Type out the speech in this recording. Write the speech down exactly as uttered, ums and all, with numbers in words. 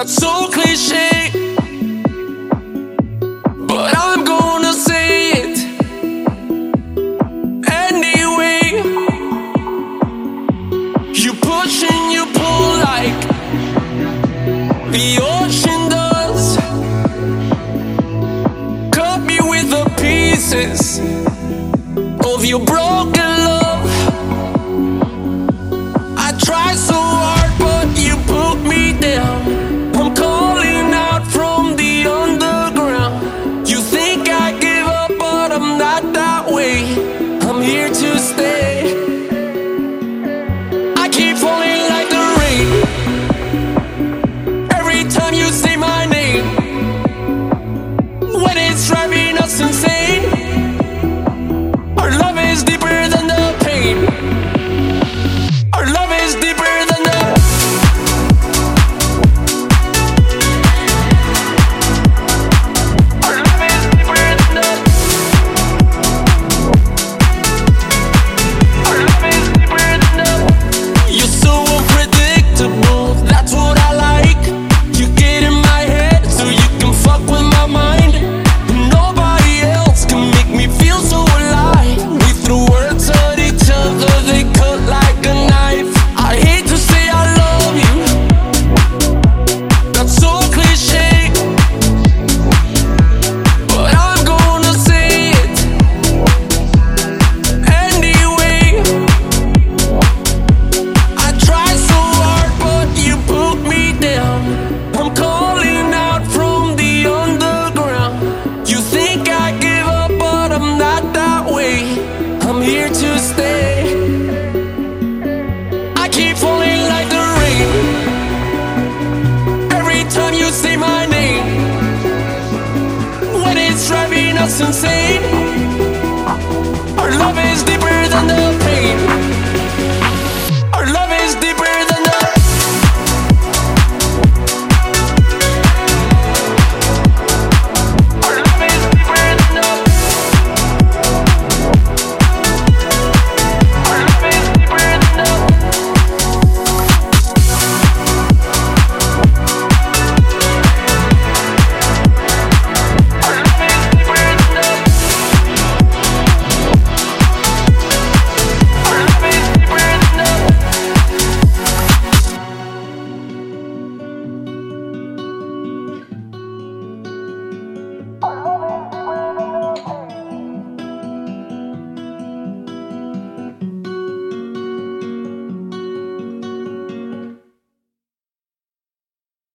That's so cliche, but I'm gonna say it anyway. You push and you pull like the ocean does. Cut me with the pieces of your broken love. I try so hard, but you put me down. I'm calling out from the underground. You think I give up, but I'm not that way. I'm here to stay. I keep falling like the rain. Every time you say my name, when it's driving us insane. Our love is deeper than the pain. Our love is deeper than the Our love is deeper than the Our love is deeper than the You're so unpredictable, that's what I like. You get in my head so you can fuck with my mind. Nobody else can make me feel so alive. We threw words at each other, they cut like a knife. I hate to say I love you, that's so cliche, but I'm gonna say it anyway. I try so hard, but you put me down. I'm calling out from the underground. You think I give up, but I'm not that way. I'm here to stay. I keep falling like the rain. Every time you say my name, when it's driving us insane. Our love is deeper than the pain. Our love is deeper than